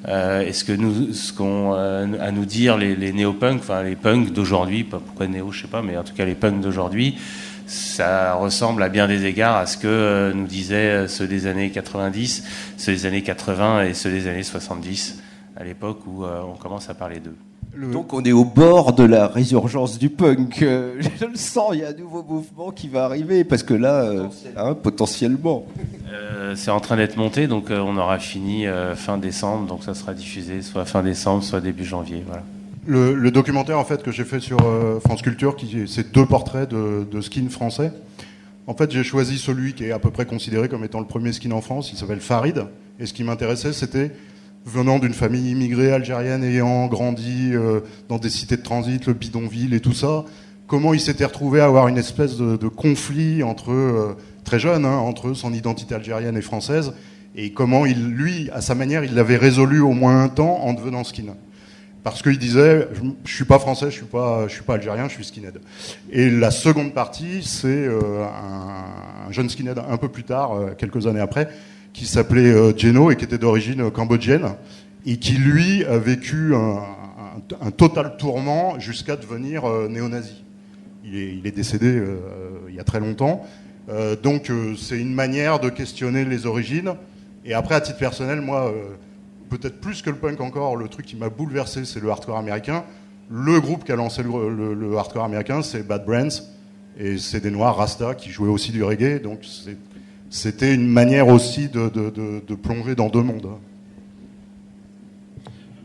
ce qu'ont à nous dire les néo-punks, enfin les punks d'aujourd'hui, pas pourquoi néo, je sais pas, mais en tout cas les punks d'aujourd'hui, ça ressemble à bien des égards à ce que nous disaient ceux des années 90, ceux des années 80 et ceux des années 70, à l'époque où on commence à parler d'eux. Donc on est au bord de la résurgence du punk. Je le sens, il y a un nouveau mouvement qui va arriver, parce que là, potentiellement. C'est en train d'être monté, donc on aura fini fin décembre, donc ça sera diffusé soit fin décembre, soit début janvier. Voilà. Le documentaire en fait que j'ai fait sur France Culture, c'est 2 portraits de skin français. En fait, j'ai choisi celui qui est à peu près considéré comme étant le premier skin en France. Il s'appelle Farid, et ce qui m'intéressait, c'était venant d'une famille immigrée algérienne, ayant grandi dans des cités de transit, le bidonville et tout ça, comment il s'était retrouvé à avoir une espèce de conflit entre très jeune, entre son identité algérienne et française, et comment lui, à sa manière, il l'avait résolu au moins un temps en devenant skin. Parce qu'il disait, je suis pas français, je suis pas algérien, je suis skinhead. Et la seconde partie, c'est un jeune skinhead un peu plus tard, quelques années après, qui s'appelait Geno et qui était d'origine cambodgienne, et qui lui a vécu un total tourment jusqu'à devenir néo-nazi. Il est décédé il y a très longtemps. Donc c'est une manière de questionner les origines. Et après, à titre personnel, moi, peut-être plus que le punk encore, le truc qui m'a bouleversé, c'est le hardcore américain. Le groupe qui a lancé le hardcore américain, c'est Bad Brains, et c'est des noirs rasta qui jouaient aussi du reggae, donc c'était une manière aussi de plonger dans 2 mondes.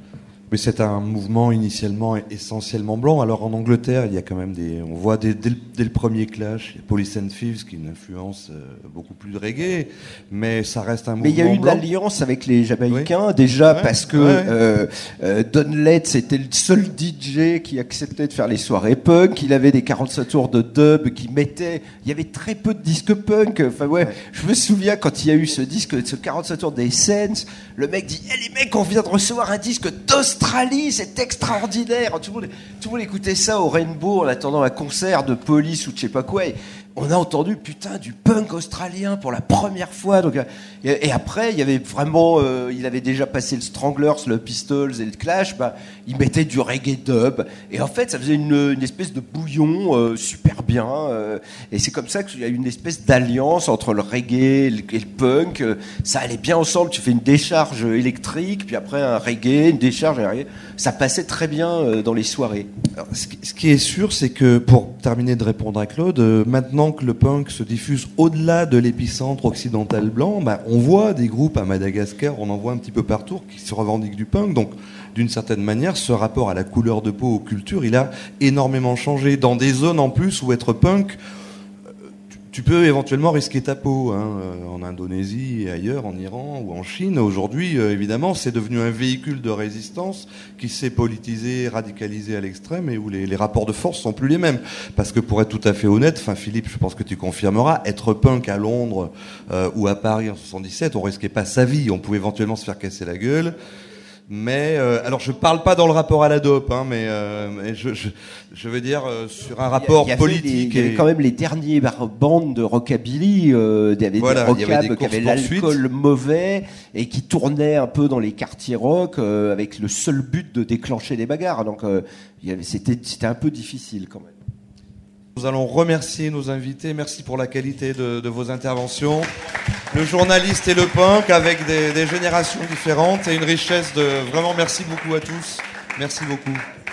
Mais c'est un mouvement initialement essentiellement blanc. Alors en Angleterre, il y a quand même on voit dès le premier Clash, il y a Police and Thieves qui a une influence beaucoup plus de reggae, mais ça reste un mouvement blanc. Mais il y a eu une alliance avec les Jamaïcains, déjà parce que Don Letts était le seul DJ qui acceptait de faire les soirées punk. Il avait des 45 tours de dub qui mettaient. Il y avait très peu de disques punk. Enfin je me souviens quand il y a eu ce disque, ce 45 tours d'Essence, le mec dit les mecs, on vient de recevoir un disque d'Australie, c'est extraordinaire. Tout le monde écoutait ça au Rainbow en attendant un concert de Police ou de je sais pas quoi. Et on a entendu du punk australien pour la première fois. Donc, et après, il y avait vraiment, il avait déjà passé le Stranglers, le Pistols et le Clash. Il mettait du reggae dub. Et en fait, ça faisait une espèce de bouillon super bien. Et c'est comme ça qu'il y a eu une espèce d'alliance entre le reggae et le punk. Ça allait bien ensemble. Tu fais une décharge électrique, puis après un reggae, une décharge reggae. Ça passait très bien dans les soirées. Alors, ce qui est sûr, c'est que, pour terminer de répondre à Claude, maintenant que le punk se diffuse au-delà de l'épicentre occidental blanc, on voit des groupes à Madagascar, on en voit un petit peu partout, qui se revendiquent du punk. Donc, d'une certaine manière, ce rapport à la couleur de peau, aux cultures, il a énormément changé. Dans des zones en plus où être punk, tu peux éventuellement risquer ta peau, en Indonésie et ailleurs, en Iran ou en Chine. Aujourd'hui, évidemment, c'est devenu un véhicule de résistance qui s'est politisé, radicalisé à l'extrême et où les rapports de force sont plus les mêmes. Parce que pour être tout à fait honnête, Philippe, je pense que tu confirmeras, être punk à Londres ou à Paris en 77, on risquait pas sa vie. On pouvait éventuellement se faire casser la gueule. Mais alors je parle pas dans le rapport à la dope, mais je veux dire sur un rapport politique. Il y avait quand même les derniers bandes de rockabilly, il y avait des rockabs qui avaient l'alcool mauvais et qui tournaient un peu dans les quartiers rock avec le seul but de déclencher des bagarres. Donc c'était un peu difficile quand même. Nous allons remercier nos invités. Merci pour la qualité de vos interventions. Le journaliste et le punk avec des générations différentes et une richesse de... Vraiment, merci beaucoup à tous. Merci beaucoup.